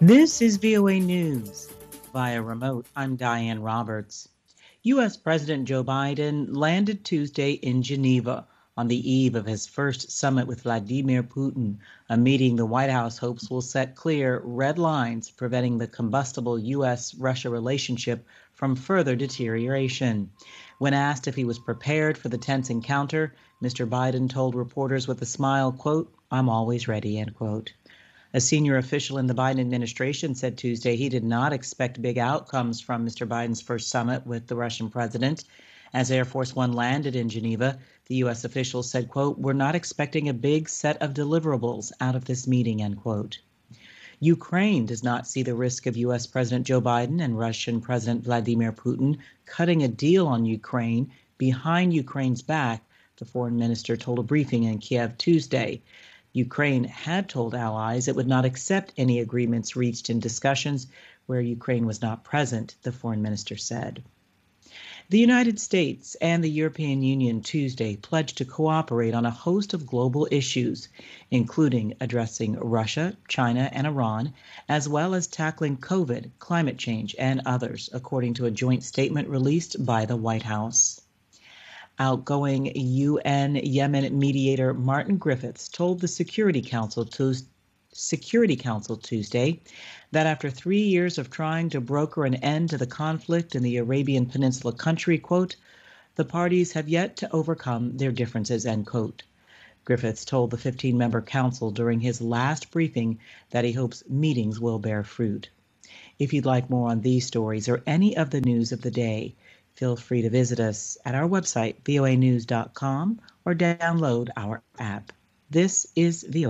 This is VOA News. Via remote, I'm Diane Roberts. U.S. President Joe Biden landed Tuesday in Geneva on the eve of his first summit with Vladimir Putin, a meeting the White House hopes will set clear red lines preventing the combustible U.S.-Russia relationship from further deterioration. When asked if he was prepared for the tense encounter, Mr. Biden told reporters with a smile, quote, "I'm always ready," end quote. A senior official in the Biden administration said Tuesday he did not expect big outcomes from Mr. Biden's first summit with the Russian president. As Air Force One landed in Geneva, the U.S. official said, quote, "We're not expecting a big set of deliverables out of this meeting," end quote. Ukraine does not see the risk of U.S. President Joe Biden and Russian President Vladimir Putin cutting a deal on Ukraine behind Ukraine's back, the foreign minister told a briefing in Kiev Tuesday. Ukraine had told allies it would not accept any agreements reached in discussions where Ukraine was not present, the foreign minister said. The United States and the European Union Tuesday pledged to cooperate on a host of global issues, including addressing Russia, China, and Iran, as well as tackling COVID, climate change, and others, according to a joint statement released by the White House. Outgoing UN Yemen mediator Martin Griffiths told the Security Council Tuesday that after 3 years of trying to broker an end to the conflict in the Arabian Peninsula country, quote, "the parties have yet to overcome their differences," end quote. Griffiths told the 15-member council during his last briefing that he hopes meetings will bear fruit. If you'd like more on these stories or any of the news of the day, feel free to visit us at our website, voanews.com, or download our app. This is VOA.